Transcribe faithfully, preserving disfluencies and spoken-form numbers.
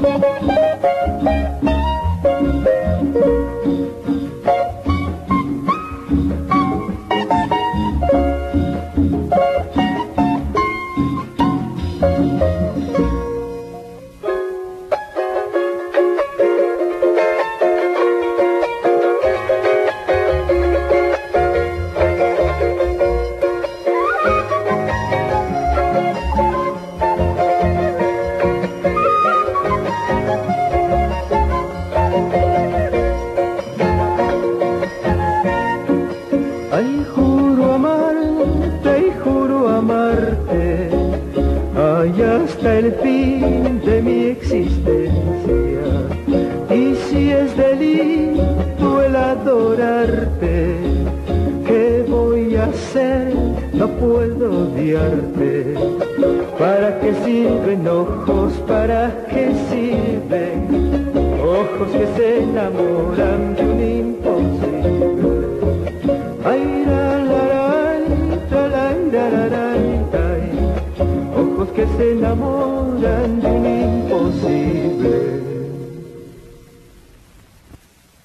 Ay, juro amarte, ay, juro amarte, ay, hasta el fin de mi existencia. Y si es delito el adorarte, ¿qué voy a hacer? No puedo odiarte. ¿Para qué sirven ojos? ¿Para qué sirven ojos que se enamoran de un imposible? Ay, la, la, la, la, la, la, la, la, ojos que se enamoran de un